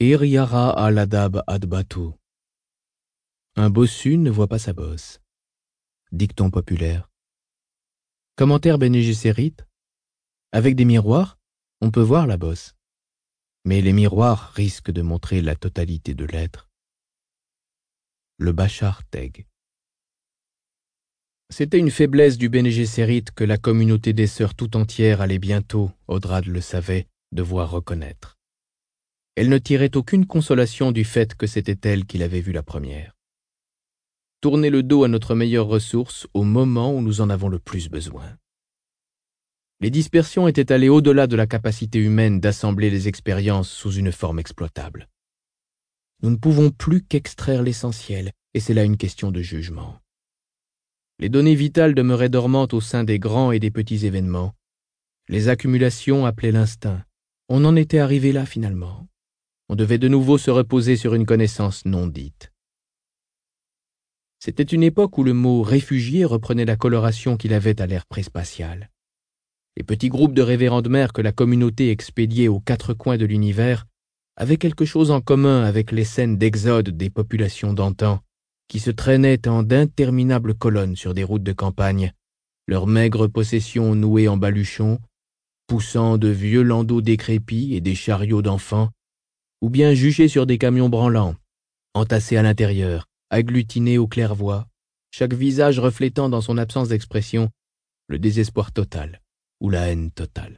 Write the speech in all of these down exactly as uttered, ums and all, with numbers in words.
Iriara al-adab adbatu. Un bossu ne voit pas sa bosse. Dicton populaire. Commentaire Bene Gesserit. Avec des miroirs, on peut voir la bosse. Mais les miroirs risquent de montrer la totalité de l'être. Le Bachar Teg. C'était une faiblesse du Bene Gesserit que la communauté des sœurs tout entière allait bientôt, Odrad le savait, devoir reconnaître. Elle ne tirait aucune consolation du fait que c'était elle qui l'avait vue la première. Tourner le dos à notre meilleure ressource au moment où nous en avons le plus besoin. Les dispersions étaient allées au-delà de la capacité humaine d'assembler les expériences sous une forme exploitable. Nous ne pouvons plus qu'extraire l'essentiel, et c'est là une question de jugement. Les données vitales demeuraient dormantes au sein des grands et des petits événements. Les accumulations appelaient l'instinct. On en était arrivé là finalement. On devait de nouveau se reposer sur une connaissance non dite. C'était une époque où le mot « réfugié » reprenait la coloration qu'il avait à l'ère préspatiale. Les petits groupes de révérendes mères que la communauté expédiait aux quatre coins de l'univers avaient quelque chose en commun avec les scènes d'exode des populations d'antan qui se traînaient en d'interminables colonnes sur des routes de campagne, leurs maigres possessions nouées en baluchons, poussant de vieux landaux décrépits et des chariots d'enfants, ou bien juchés sur des camions branlants, entassés à l'intérieur, agglutinés aux claires-voies, chaque visage reflétant dans son absence d'expression le désespoir total ou la haine totale.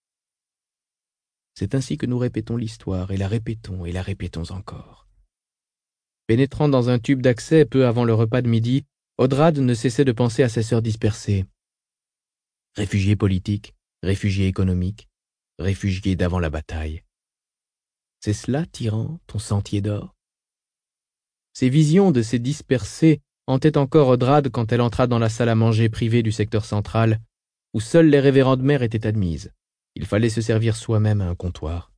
C'est ainsi que nous répétons l'histoire, et la répétons, et la répétons encore. Pénétrant dans un tube d'accès peu avant le repas de midi, Odrad ne cessait de penser à ses sœurs dispersées. Réfugiés politiques, réfugiés économiques, réfugiés d'avant la bataille. C'est cela, tyran, ton sentier d'or? Ces visions de ces dispersés hantaient encore Odrad quand elle entra dans la salle à manger privée du secteur central, où seules les révérendes mères étaient admises. Il fallait se servir soi-même à un comptoir.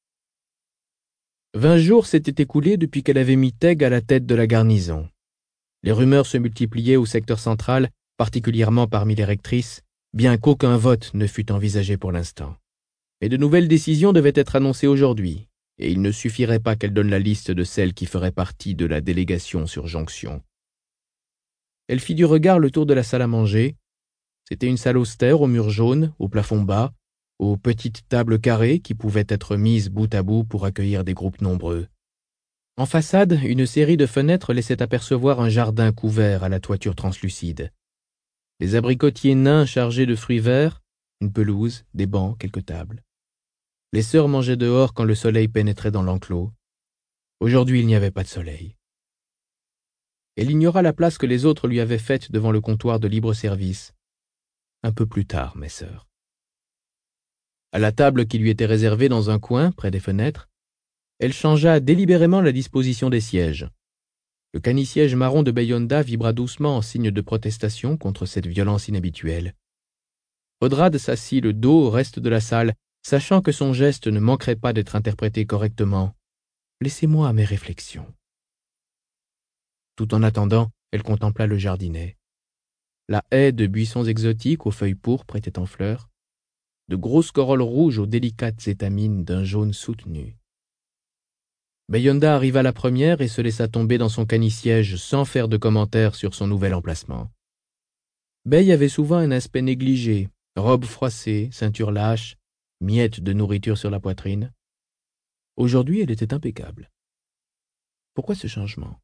Vingt jours s'étaient écoulés depuis qu'elle avait mis Teg à la tête de la garnison. Les rumeurs se multipliaient au secteur central, particulièrement parmi les rectrices, bien qu'aucun vote ne fût envisagé pour l'instant. Mais de nouvelles décisions devaient être annoncées aujourd'hui, et il ne suffirait pas qu'elle donne la liste de celles qui feraient partie de la délégation sur jonction. Elle fit du regard le tour de la salle à manger. C'était une salle austère aux murs jaunes, au plafond bas, aux petites tables carrées qui pouvaient être mises bout à bout pour accueillir des groupes nombreux. En façade, une série de fenêtres laissait apercevoir un jardin couvert à la toiture translucide. Des abricotiers nains chargés de fruits verts, une pelouse, des bancs, quelques tables. Les sœurs mangeaient dehors quand le soleil pénétrait dans l'enclos. Aujourd'hui, il n'y avait pas de soleil. Elle ignora la place que les autres lui avaient faite devant le comptoir de libre-service. Un peu plus tard, mes sœurs. À la table qui lui était réservée dans un coin, près des fenêtres, elle changea délibérément la disposition des sièges. Le canisiège marron de Beyonda vibra doucement en signe de protestation contre cette violence inhabituelle. Odrad s'assit le dos au reste de la salle, sachant que son geste ne manquerait pas d'être interprété correctement. « Laissez-moi à mes réflexions. » Tout en attendant, elle contempla le jardinet. La haie de buissons exotiques aux feuilles pourpres était en fleurs, de grosses corolles rouges aux délicates étamines d'un jaune soutenu. Beyonda arriva la première et se laissa tomber dans son canisiège sans faire de commentaires sur son nouvel emplacement. Bey avait souvent un aspect négligé, robe froissée, ceinture lâche, miettes de nourriture sur la poitrine. Aujourd'hui, elle était impeccable. Pourquoi ce changement?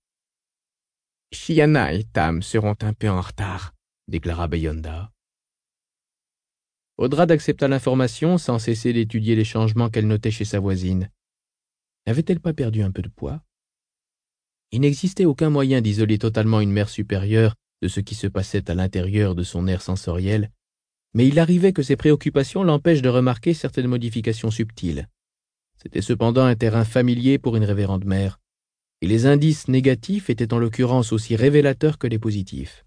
« Chiana et Tam seront un peu en retard », déclara Beyonda. Odrad accepta l'information sans cesser d'étudier les changements qu'elle notait chez sa voisine. N'avait-elle pas perdu un peu de poids? Il n'existait aucun moyen d'isoler totalement une mère supérieure de ce qui se passait à l'intérieur de son aire sensoriel, mais il arrivait que ses préoccupations l'empêchent de remarquer certaines modifications subtiles. C'était cependant un terrain familier pour une révérende mère, et les indices négatifs étaient en l'occurrence aussi révélateurs que les positifs.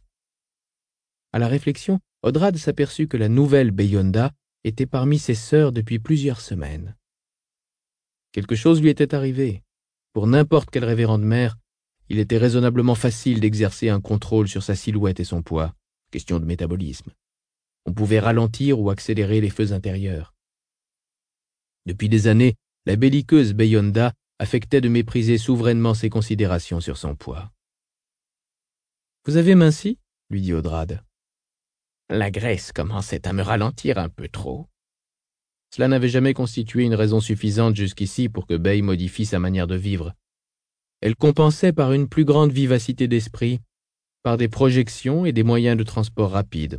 À la réflexion, Odrad s'aperçut que la nouvelle Beyonda était parmi ses sœurs depuis plusieurs semaines. Quelque chose lui était arrivé. Pour n'importe quelle révérende mère, il était raisonnablement facile d'exercer un contrôle sur sa silhouette et son poids, question de métabolisme. On pouvait ralentir ou accélérer les feux intérieurs. Depuis des années, la belliqueuse Beyonda affectait de mépriser souverainement ses considérations sur son poids. « Vous avez minci ?» lui dit Audrade. La graisse commençait à me ralentir un peu trop. Cela n'avait jamais constitué une raison suffisante jusqu'ici pour que Bay modifie sa manière de vivre. Elle compensait par une plus grande vivacité d'esprit, par des projections et des moyens de transport rapides.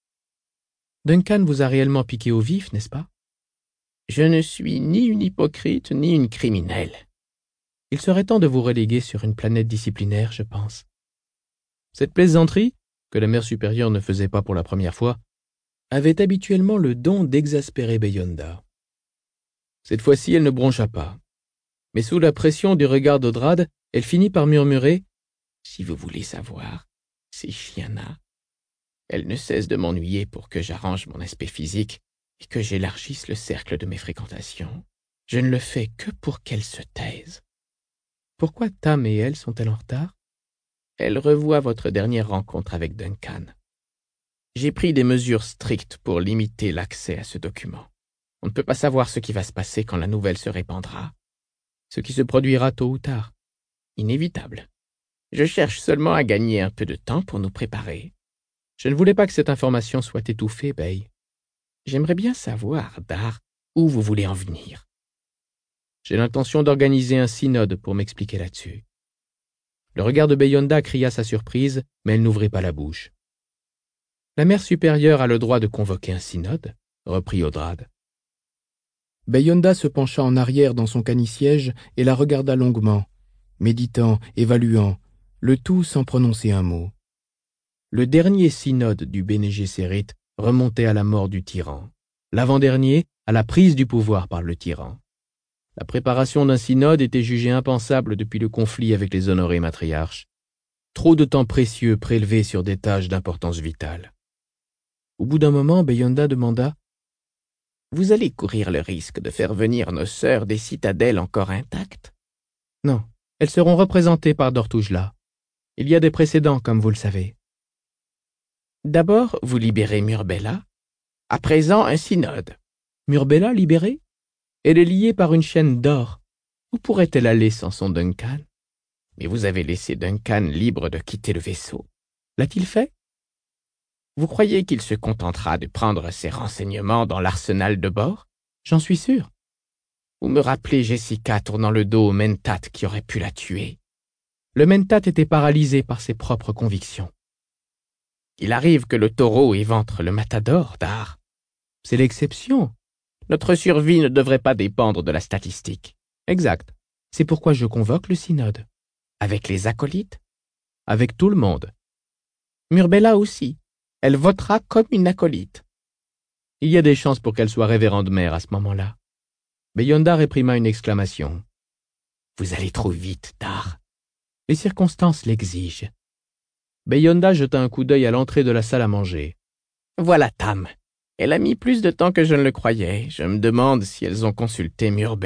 Duncan vous a réellement piqué au vif, n'est-ce pas? Je ne suis ni une hypocrite ni une criminelle. Il serait temps de vous reléguer sur une planète disciplinaire, je pense. Cette plaisanterie, que la mère supérieure ne faisait pas pour la première fois, avait habituellement le don d'exaspérer Bayonda. Cette fois-ci, elle ne broncha pas. Mais sous la pression du regard d'Audrade, elle finit par murmurer « Si vous voulez savoir, c'est Chiana. Elle ne cesse de m'ennuyer pour que j'arrange mon aspect physique et que j'élargisse le cercle de mes fréquentations. Je ne le fais que pour qu'elle se taise. » Pourquoi Tam et elle sont-elles en retard? Elle revoit votre dernière rencontre avec Duncan. J'ai pris des mesures strictes pour limiter l'accès à ce document. On ne peut pas savoir ce qui va se passer quand la nouvelle se répandra. Ce qui se produira tôt ou tard. Inévitable. Je cherche seulement à gagner un peu de temps pour nous préparer. Je ne voulais pas que cette information soit étouffée, Bay. J'aimerais bien savoir, Dar, où vous voulez en venir. J'ai l'intention d'organiser un synode pour m'expliquer là-dessus. Le regard de Bayonda cria sa surprise, mais elle n'ouvrit pas la bouche. La mère supérieure a le droit de convoquer un synode, reprit Audrade. Bayonda se pencha en arrière dans son canisiège et la regarda longuement, méditant, évaluant, le tout sans prononcer un mot. Le dernier synode du Bene Gesserit remontait à la mort du tyran, l'avant-dernier à la prise du pouvoir par le tyran. La préparation d'un synode était jugée impensable depuis le conflit avec les honorés matriarches. Trop de temps précieux prélevé sur des tâches d'importance vitale. Au bout d'un moment, Bayonda demanda « Vous allez courir le risque de faire venir nos sœurs des citadelles encore intactes ?»« Non, elles seront représentées par Dortoujla. Il y a des précédents, comme vous le savez. » « D'abord, vous libérez Murbella. À présent, un synode. »« Murbella libérée? Elle est liée par une chaîne d'or. Où pourrait-elle aller sans son Duncan? » »« Mais vous avez laissé Duncan libre de quitter le vaisseau. » »« L'a-t-il fait? » »« Vous croyez qu'il se contentera de prendre ses renseignements dans l'arsenal de bord? » »« J'en suis sûr. » »« Vous me rappelez Jessica tournant le dos au Mentat qui aurait pu la tuer. » »« Le Mentat était paralysé par ses propres convictions. » »« Il arrive que le taureau éventre le matador, Dar. » »« C'est l'exception. » »« Notre survie ne devrait pas dépendre de la statistique. » »« Exact. C'est pourquoi je convoque le synode. » »« Avec les acolytes? » »« Avec tout le monde. » »« Murbella aussi. Elle votera comme une acolyte. » »« Il y a des chances pour qu'elle soit révérende mère à ce moment-là. » Bayonda réprima une exclamation. « Vous allez trop vite, Dar. » »« Les circonstances l'exigent. » Bayonda jeta un coup d'œil à l'entrée de la salle à manger. « Voilà Tam. Elle a mis plus de temps que je ne le croyais. Je me demande si elles ont consulté Murbella. »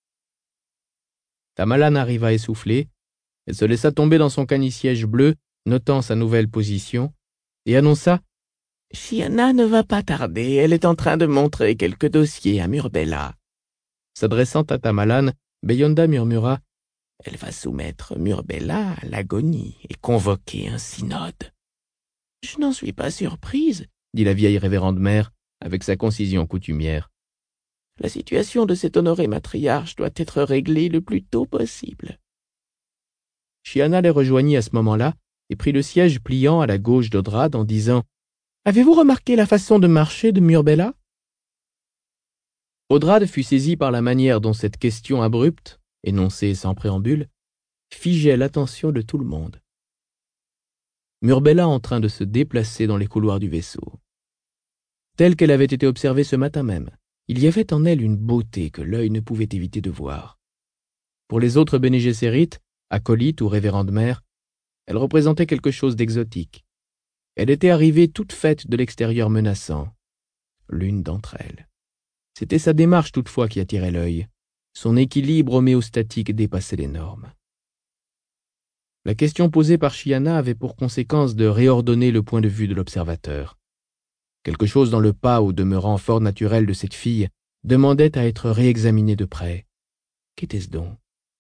Tamalan arriva essoufflée. Elle se laissa tomber dans son canisiège bleu, notant sa nouvelle position, et annonça « Chiana ne va pas tarder. Elle est en train de montrer quelques dossiers à Murbella. » S'adressant à Tamalan, Bayonda murmura « Elle va soumettre Murbella à l'agonie et convoquer un synode. »« Je n'en suis pas surprise, » dit la vieille révérende mère, avec sa concision coutumière. « La situation de cet honoré matriarche doit être réglée le plus tôt possible. » Chiana les rejoignit à ce moment-là et prit le siège pliant à la gauche d'Audrade en disant « Avez-vous remarqué la façon de marcher de Murbella ?» Audrade fut saisie par la manière dont cette question abrupte, énoncée sans préambule, figeait l'attention de tout le monde. Murbella en train de se déplacer dans les couloirs du vaisseau. Telle qu'elle avait été observée ce matin même, il y avait en elle une beauté que l'œil ne pouvait éviter de voir. Pour les autres Bene Gesserit, acolytes ou révérendes mères, elle représentait quelque chose d'exotique. Elle était arrivée toute faite de l'extérieur menaçant. L'une d'entre elles. C'était sa démarche toutefois qui attirait l'œil. Son équilibre homéostatique dépassait les normes. La question posée par Chiana avait pour conséquence de réordonner le point de vue de l'observateur. Quelque chose dans le pas au demeurant fort naturel de cette fille demandait à être réexaminé de près. Qu'était-ce donc?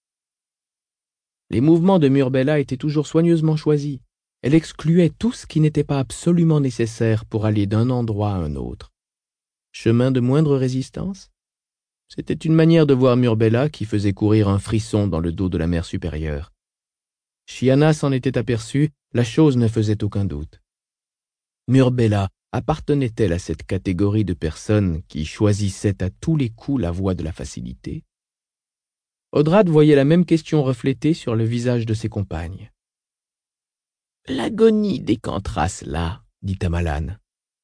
Les mouvements de Muriel étaient toujours soigneusement choisis. Elle excluait tout ce qui n'était pas absolument nécessaire pour aller d'un endroit à un autre. Chemin de moindre résistance? C'était une manière de voir Muriel qui faisait courir un frisson dans le dos de la mère supérieure. Chiana s'en était aperçue, la chose ne faisait aucun doute. Muriel appartenait-elle à cette catégorie de personnes qui choisissaient à tous les coups la voie de la facilité? Odrad voyait la même question reflétée sur le visage de ses compagnes. « L'agonie décantera cela, » dit Tamerlane.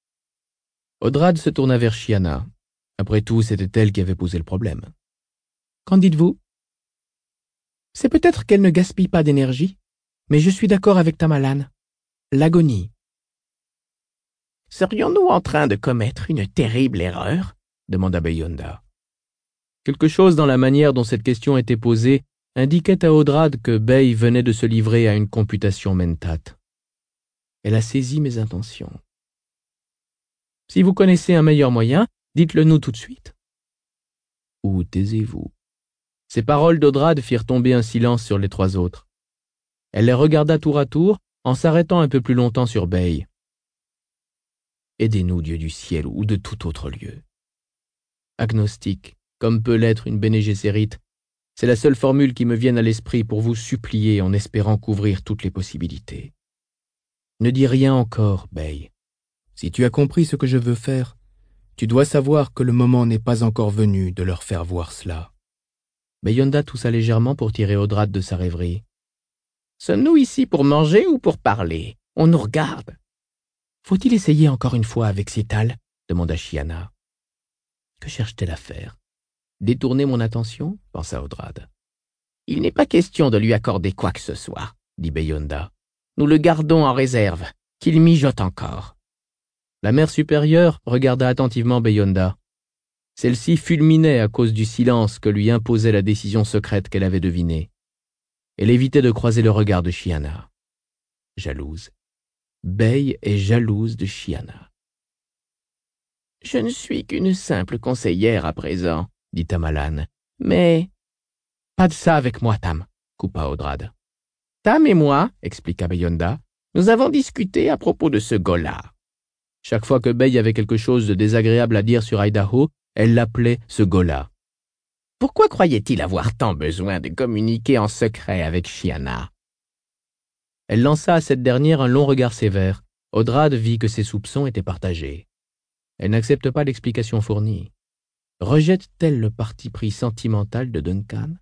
Odrad se tourna vers Chiana. Après tout, c'était elle qui avait posé le problème. « Qu'en dites-vous? »« C'est peut-être qu'elle ne gaspille pas d'énergie, mais je suis d'accord avec Tamerlane. L'agonie. » Serions-nous en train de commettre une terrible erreur? Demanda Beyonda. Quelque chose dans la manière dont cette question était posée indiquait à Odrad que Bey venait de se livrer à une computation mentate. Elle a saisi mes intentions. « Si vous connaissez un meilleur moyen, dites-le nous tout de suite. » Ou taisez-vous. Ces paroles d'Odrad firent tomber un silence sur les trois autres. Elle les regarda tour à tour, en s'arrêtant un peu plus longtemps sur Bey. « Aidez-nous, Dieu du ciel, ou de tout autre lieu. » Agnostique, comme peut l'être une Bene Gesserit, c'est la seule formule qui me vienne à l'esprit pour vous supplier en espérant couvrir toutes les possibilités. Ne dis rien encore, Bey. Si tu as compris ce que je veux faire, tu dois savoir que le moment n'est pas encore venu de leur faire voir cela. Beyonda toussa légèrement pour tirer Odrad de sa rêverie. « Sommes-nous ici pour manger ou pour parler? On nous regarde. » « Faut-il essayer encore une fois avec Cital ?» demanda Chiana. « Que cherche-t-elle à faire? Détourner mon attention ?» pensa Odrad. « Il n'est pas question de lui accorder quoi que ce soit, » dit Beyonda. « Nous le gardons en réserve, qu'il mijote encore. » La mère supérieure regarda attentivement Beyonda. Celle-ci fulminait à cause du silence que lui imposait la décision secrète qu'elle avait devinée. Elle évitait de croiser le regard de Chiana. Jalouse. Bey est jalouse de Chiana. « Je ne suis qu'une simple conseillère à présent, » dit Tamerlane. « Mais... » « Pas de ça avec moi, Tam, » coupa Odrad. « Tam et moi, » expliqua Beyonda, « nous avons discuté à propos de ce gars-là. » Chaque fois que Bey avait quelque chose de désagréable à dire sur Idaho, elle l'appelait ce gars-là. Pourquoi croyait-il avoir tant besoin de communiquer en secret avec Chiana? Elle lança à cette dernière un long regard sévère. Odrad vit que ses soupçons étaient partagés. Elle n'accepte pas l'explication fournie. Rejette-t-elle le parti pris sentimental de Duncan?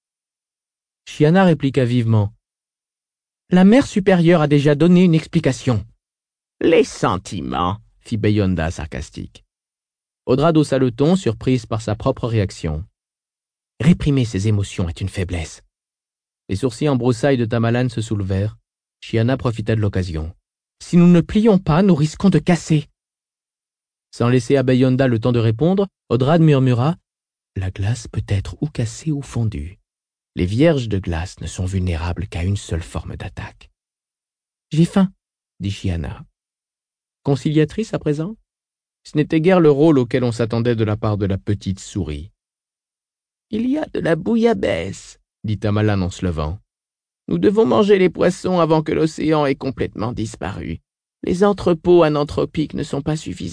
Chiana répliqua vivement. « La mère supérieure a déjà donné une explication. »« Les sentiments, » fit Beyonda sarcastique. Odrad haussa le ton, surprise par sa propre réaction. « Réprimer ses émotions est une faiblesse. » Les sourcils en broussailles de Tamerlane se soulevèrent. Chiana profita de l'occasion. « Si nous ne plions pas, nous risquons de casser. » Sans laisser à Beyonda le temps de répondre, Odrad murmura « La glace peut être ou cassée ou fondue. Les vierges de glace ne sont vulnérables qu'à une seule forme d'attaque. »« J'ai faim, » dit Chiana. Conciliatrice à présent? Ce n'était guère le rôle auquel on s'attendait de la part de la petite souris. « Il y a de la bouillabaisse, » dit Tamerlane en se levant. « Nous devons manger les poissons avant que l'océan ait complètement disparu. Les entrepôts ananthropiques ne sont pas suffisants. »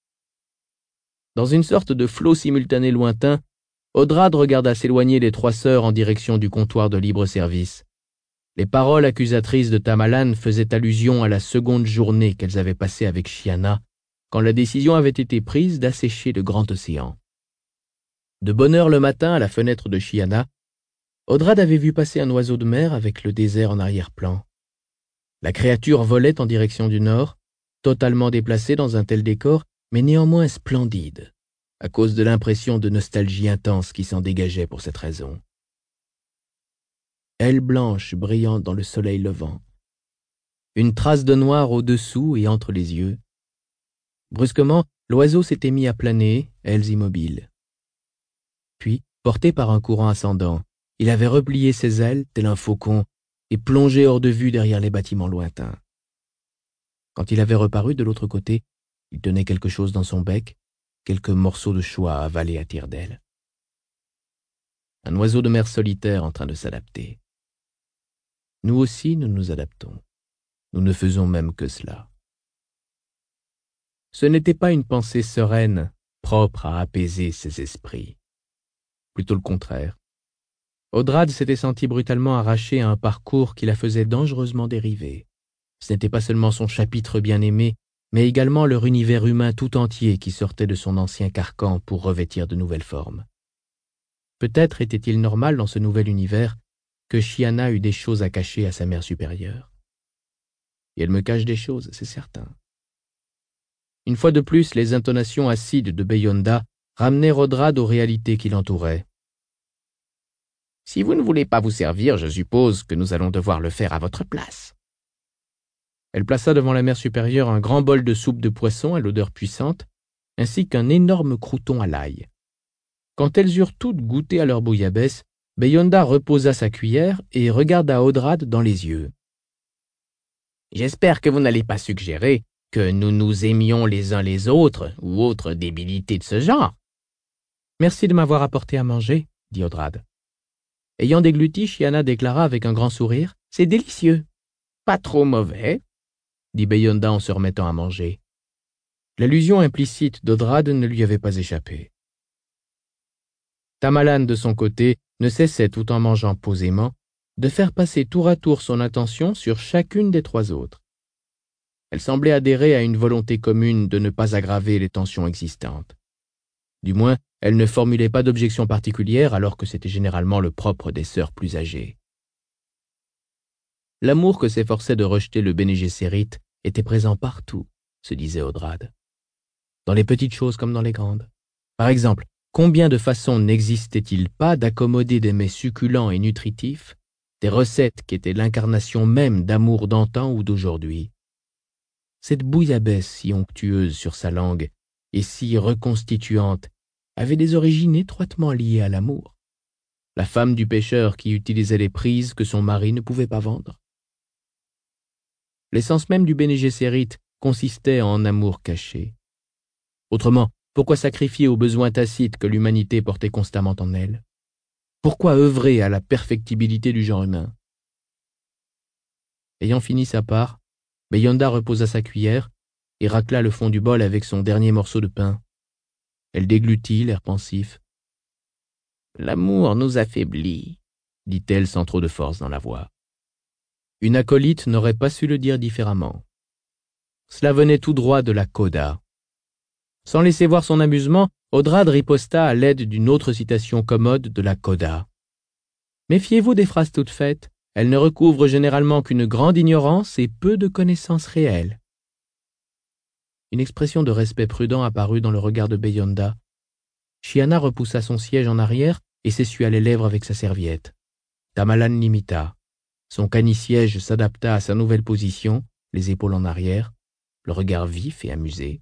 Dans une sorte de flot simultané lointain, Odrad regarda s'éloigner les trois sœurs en direction du comptoir de libre-service. Les paroles accusatrices de Tamerlane faisaient allusion à la seconde journée qu'elles avaient passée avec Chiana, quand la décision avait été prise d'assécher le grand océan. De bonne heure le matin, à la fenêtre de Chiana, Odrad avait vu passer un oiseau de mer avec le désert en arrière-plan. La créature volait en direction du nord, totalement déplacée dans un tel décor, mais néanmoins splendide, à cause de l'impression de nostalgie intense qui s'en dégageait pour cette raison. Aile blanche brillant dans le soleil levant, une trace de noir au-dessous et entre les yeux. Brusquement, l'oiseau s'était mis à planer, ailes immobiles. Puis, porté par un courant ascendant, il avait replié ses ailes, tel un faucon, et plongé hors de vue derrière les bâtiments lointains. Quand il avait reparu de l'autre côté, il tenait quelque chose dans son bec, quelques morceaux de choix avalés à tire-d'aile. un oiseau de mer solitaire en train de s'adapter. Nous aussi, nous nous adaptons. Nous ne faisons même que cela. Ce n'était pas une pensée sereine, propre à apaiser ses esprits. Plutôt le contraire. Audrade s'était sentie brutalement arrachée à un parcours qui la faisait dangereusement dériver. Ce n'était pas seulement son chapitre bien-aimé, mais également leur univers humain tout entier qui sortait de son ancien carcan pour revêtir de nouvelles formes. Peut-être était-il normal dans ce nouvel univers que Chiana eût des choses à cacher à sa mère supérieure. Et elle me cache des choses, c'est certain. Une fois de plus, les intonations acides de Beyonda ramenaient Audrade aux réalités qui l'entouraient. « Si vous ne voulez pas vous servir, je suppose que nous allons devoir le faire à votre place. » Elle plaça devant la mère supérieure un grand bol de soupe de poisson à l'odeur puissante, ainsi qu'un énorme crouton à l'ail. Quand elles eurent toutes goûté à leur bouillabaisse, Beyonda reposa sa cuillère et regarda Audrade dans les yeux. « J'espère que vous n'allez pas suggérer que nous nous aimions les uns les autres ou autre débilité de ce genre. »« Merci de m'avoir apporté à manger, » dit Audrade. Ayant dégluti, Chiana déclara avec un grand sourire, « C'est délicieux. »« Pas trop mauvais, » dit Beyonda en se remettant à manger. L'allusion implicite d'Audrade ne lui avait pas échappé. Tamerlane, de son côté, ne cessait, tout en mangeant posément, de faire passer tour à tour son attention sur chacune des trois autres. Elle semblait adhérer à une volonté commune de ne pas aggraver les tensions existantes. Du moins, elle ne formulait pas d'objection particulière alors que c'était généralement le propre des sœurs plus âgées. L'amour que s'efforçait de rejeter le Bene Gesserit était présent partout, se disait Audrade. Dans les petites choses comme dans les grandes. Par exemple, combien de façons n'existait-il pas d'accommoder des mets succulents et nutritifs, des recettes qui étaient l'incarnation même d'amour d'antan ou d'aujourd'hui. Cette bouillabaisse si onctueuse sur sa langue et si reconstituante avait des origines étroitement liées à l'amour. La femme du pêcheur qui utilisait les prises que son mari ne pouvait pas vendre. L'essence même du Bene Gesserit consistait en amour caché. Autrement, pourquoi sacrifier aux besoins tacites que l'humanité portait constamment en elle? Pourquoi œuvrer à la perfectibilité du genre humain? Ayant fini sa part, Beyonda reposa sa cuillère et racla le fond du bol avec son dernier morceau de pain. Elle déglutit, l'air pensif. « L'amour nous affaiblit, » dit-elle sans trop de force dans la voix. Une acolyte n'aurait pas su le dire différemment. Cela venait tout droit de la coda. Sans laisser voir son amusement, Audrade riposta à l'aide d'une autre citation commode de la coda. Méfiez-vous des phrases toutes faites, elles ne recouvrent généralement qu'une grande ignorance et peu de connaissances réelles. Une expression de respect prudent apparut dans le regard de Beyonda. Chiana repoussa son siège en arrière et s'essuya les lèvres avec sa serviette. Tamerlane l'imita. Son cani-siège s'adapta à sa nouvelle position, les épaules en arrière, le regard vif et amusé.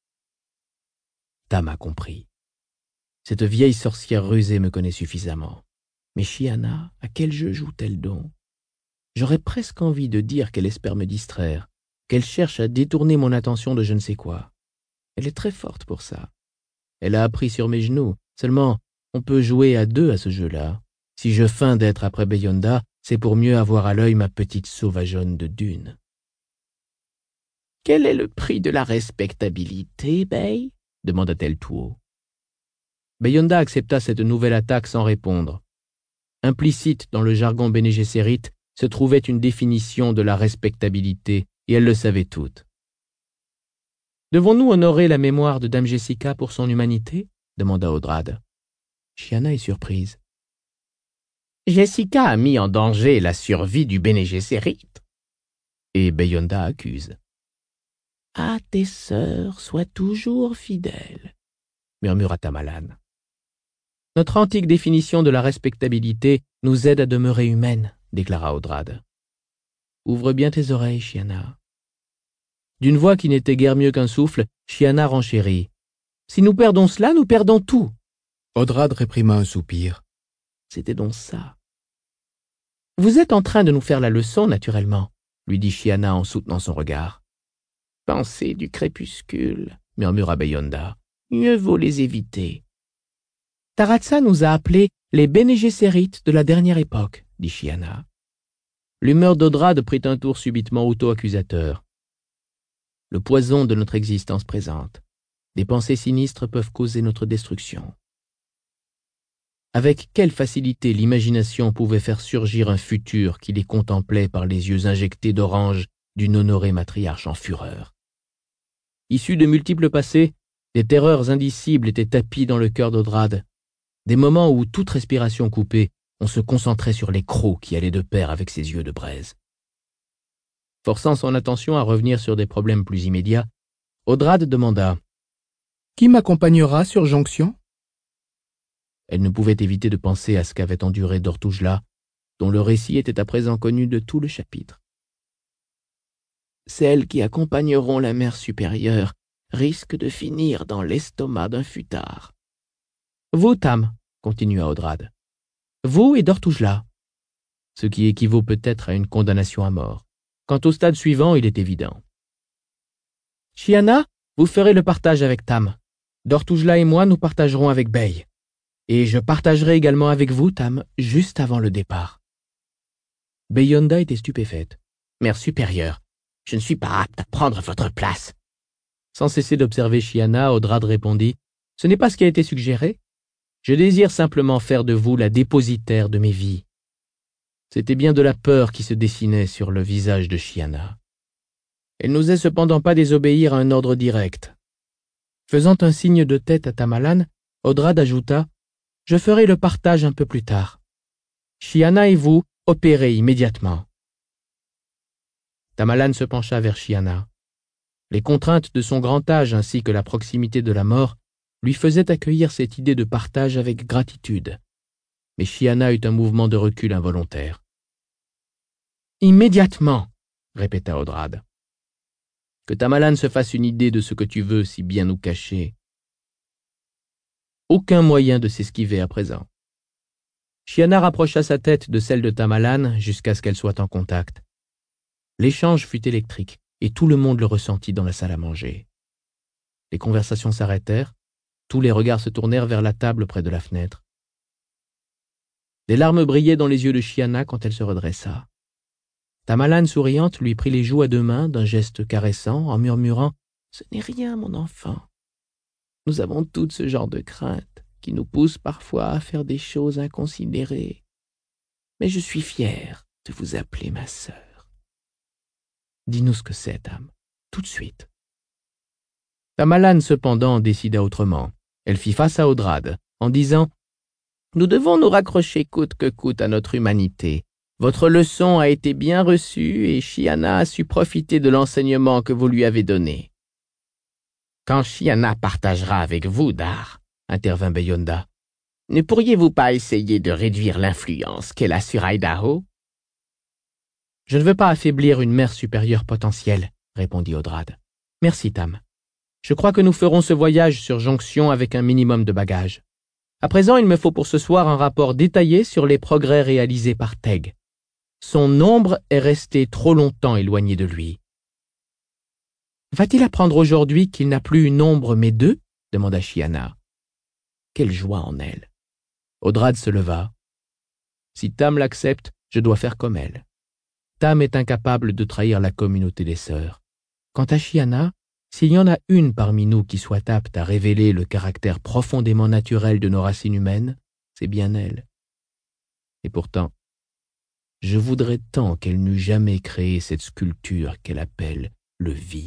Tam a compris. Cette vieille sorcière rusée me connaît suffisamment. Mais Chiana, à quel jeu joue-t-elle donc? J'aurais presque envie de dire qu'elle espère me distraire, qu'elle cherche à détourner mon attention de je ne sais quoi. Elle est très forte pour ça. Elle a appris sur mes genoux. Seulement, on peut jouer à deux à ce jeu-là. Si je feins d'être après Beyonda, c'est pour mieux avoir à l'œil ma petite sauvageonne de dune. « Quel est le prix de la respectabilité, Bey ?» demanda-t-elle tout haut. Beyonda accepta cette nouvelle attaque sans répondre. Implicite dans le jargon Bene Gesserit se trouvait une définition de la respectabilité, et elle le savait toute. « Devons-nous honorer la mémoire de Dame Jessica pour son humanité ?» demanda Audrade. Chiana est surprise. « Jessica a mis en danger la survie du Bene Gesserit. » Et Beyonda accuse. « À tes sœurs, sois toujours fidèle, » murmura Tamerlane. « Notre antique définition de la respectabilité nous aide à demeurer humaine, » déclara Audrade. « Ouvre bien tes oreilles, Chiana. » D'une voix qui n'était guère mieux qu'un souffle, Chiana renchérit. « Si nous perdons cela, nous perdons tout. » Audrade réprima un soupir. C'était donc ça. « Vous êtes en train de nous faire la leçon, naturellement, » lui dit Chiana en soutenant son regard. « Pensées du crépuscule, » murmura Beyonda. « Mieux vaut les éviter. » Taratsa nous a appelés les Bene Gesserit de la dernière époque, dit Chiana. L'humeur d'Odrad prit un tour subitement auto-accusateur. Le poison de notre existence présente. Des pensées sinistres peuvent causer notre destruction. Avec quelle facilité l'imagination pouvait faire surgir un futur qui les contemplait par les yeux injectés d'orange d'une honorée matriarche en fureur. Issus de multiples passés, des terreurs indicibles étaient tapies dans le cœur d'Odrad, des moments où, toute respiration coupée, on se concentrait sur les crocs qui allaient de pair avec ses yeux de braise. Forçant son attention à revenir sur des problèmes plus immédiats, Odrad demanda « Qui m'accompagnera sur Jonction ?» Elle ne pouvait éviter de penser à ce qu'avait enduré Dortoujla, dont le récit était à présent connu de tout le chapitre. « Celles qui accompagneront la mère supérieure risquent de finir dans l'estomac d'un futard. »« Vous, Tam, » continua Odrad. « Vous et Dortoujla. » Ce qui équivaut peut-être à une condamnation à mort. Quant au stade suivant, il est évident. « Chiana, vous ferez le partage avec Tam. Dortoujla et moi, nous partagerons avec Bey. Et je partagerai également avec vous, Tam, juste avant le départ. » Beyonda était stupéfaite. « Mère supérieure, je ne suis pas apte à prendre votre place. » Sans cesser d'observer Chiana, Odrad répondit « Ce n'est pas ce qui a été suggéré. Je désire simplement faire de vous la dépositaire de mes vies. » C'était bien de la peur qui se dessinait sur le visage de Chiana. Elle n'osait cependant pas désobéir à un ordre direct. Faisant un signe de tête à Tamalan, Odrad ajouta « Je ferai le partage un peu plus tard. Chiana et vous, opérez immédiatement. » Tamalan se pencha vers Chiana. Les contraintes de son grand âge ainsi que la proximité de la mort lui faisaient accueillir cette idée de partage avec gratitude. Mais Chiana eut un mouvement de recul involontaire. « Immédiatement, » répéta Odrad. « Que Tamalan se fasse une idée de ce que tu veux si bien nous cacher. » Aucun moyen de s'esquiver à présent. Chiana rapprocha sa tête de celle de Tamalan jusqu'à ce qu'elle soit en contact. L'échange fut électrique et tout le monde le ressentit dans la salle à manger. Les conversations s'arrêtèrent, tous les regards se tournèrent vers la table près de la fenêtre. Des larmes brillaient dans les yeux de Chiana quand elle se redressa. Tamalan, souriante, lui prit les joues à deux mains d'un geste caressant en murmurant « Ce n'est rien, mon enfant. Nous avons toutes ce genre de craintes qui nous poussent parfois à faire des choses inconsidérées. Mais je suis fier de vous appeler ma sœur. Dis-nous ce que c'est, Tam, tout de suite. » Tamalan, cependant, décida autrement. Elle fit face à Odrad en disant « Nous devons nous raccrocher coûte que coûte à notre humanité. Votre leçon a été bien reçue et Chiana a su profiter de l'enseignement que vous lui avez donné. » « Quand Chiana partagera avec vous, Dar, intervint Beyonda, ne pourriez-vous pas essayer de réduire l'influence qu'elle a sur Idaho? » « Je ne veux pas affaiblir une mère supérieure potentielle, » répondit Odrad. « Merci, Tam. Je crois que nous ferons ce voyage sur Jonction avec un minimum de bagages. À présent, il me faut pour ce soir un rapport détaillé sur les progrès réalisés par Teg. Son ombre est restée trop longtemps éloignée de lui. » « Va-t-il apprendre aujourd'hui qu'il n'a plus une ombre mais deux ?» demanda Chiana. Quelle joie en elle. Odrad se leva. « Si Tam l'accepte, je dois faire comme elle. Tam est incapable de trahir la communauté des sœurs. Quant à Chiana, s'il y en a une parmi nous qui soit apte à révéler le caractère profondément naturel de nos racines humaines, c'est bien elle. Et pourtant, je voudrais tant qu'elle n'eût jamais créé cette sculpture qu'elle appelle le vide. »